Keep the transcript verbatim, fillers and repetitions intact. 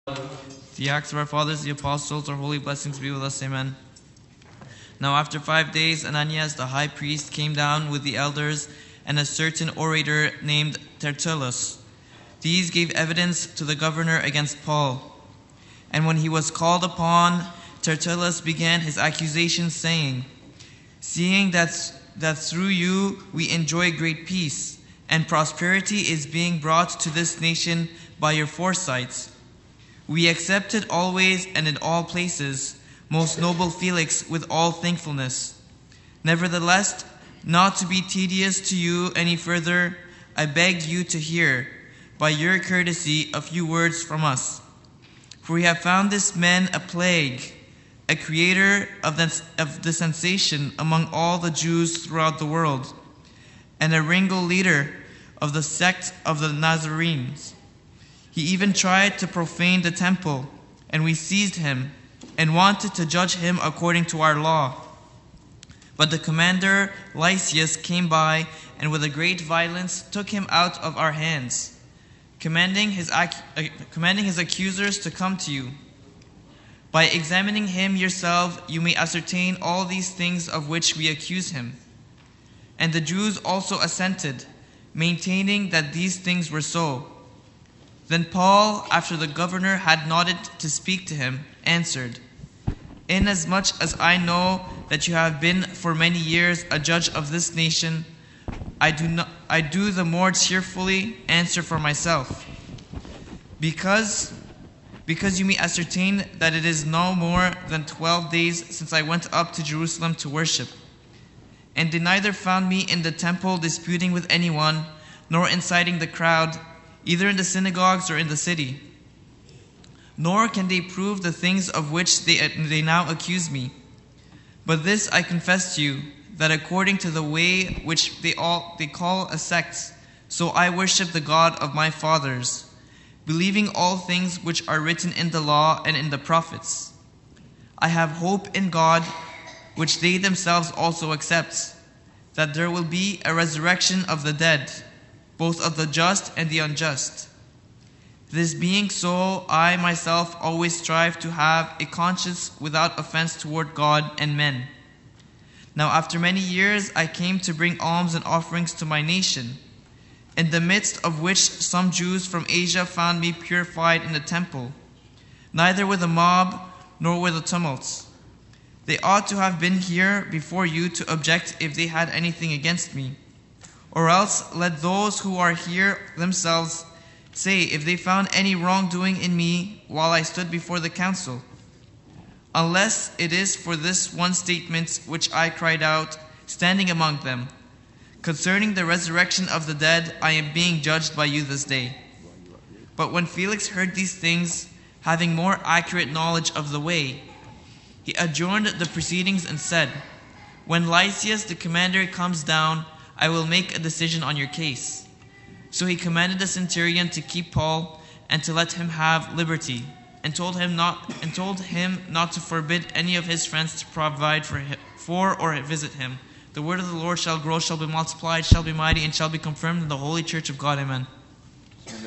The acts of our fathers, the apostles, our holy blessings be with us. Amen. Now after five days, Ananias the high priest came down with the elders and a certain orator named Tertullus. These gave evidence to the governor against Paul. And when he was called upon, Tertullus began his accusation, saying, "Seeing that, that through you we enjoy great peace, and prosperity is being brought to this nation by your foresight, we accept it always and in all places, most noble Felix, with all thankfulness. Nevertheless, not to be tedious to you any further, I beg you to hear, by your courtesy, a few words from us. For we have found this man a plague, a creator of the, of the sensation among all the Jews throughout the world, and a ringleader of the sect of the Nazarenes. He even tried to profane the temple, and we seized him and wanted to judge him according to our law. But the commander Lysias came by and with a great violence took him out of our hands, commanding his, ac- uh, commanding his accusers to come to you. By examining him yourself, you may ascertain all these things of which we accuse him." And the Jews also assented, maintaining that these things were so. Then Paul, after the governor had nodded to speak to him, answered, "Inasmuch as I know that you have been for many years a judge of this nation, I do not, I do the more cheerfully answer for myself, because, because you may ascertain that it is no more than twelve days since I went up to Jerusalem to worship, and they neither found me in the temple disputing with anyone, nor inciting the crowd, either in the synagogues or in the city. Nor can they prove the things of which they, they now accuse me. But this I confess to you, that according to the way which they all they call a sect, so I worship the God of my fathers, believing all things which are written in the law and in the prophets. I have hope in God, which they themselves also accept, that there will be a resurrection of the dead, both of the just and the unjust. This being so, I myself always strive to have a conscience without offense toward God and men. Now after many years I came to bring alms and offerings to my nation, in the midst of which some Jews from Asia found me purified in the temple, neither with a mob nor with a tumult. They ought to have been here before you to object if they had anything against me. Or else let those who are here themselves say if they found any wrongdoing in me while I stood before the council. Unless it is for this one statement which I cried out, standing among them, concerning the resurrection of the dead, I am being judged by you this day." But when Felix heard these things, having more accurate knowledge of the way, he adjourned the proceedings and said, "When Lysias the commander comes down, I will make a decision on your case." So he commanded the centurion to keep Paul and to let him have liberty, and told him not and told him not to forbid any of his friends to provide for him, for or visit him. The word of the Lord shall grow, shall be multiplied, shall be mighty, and shall be confirmed in the holy church of God. Amen.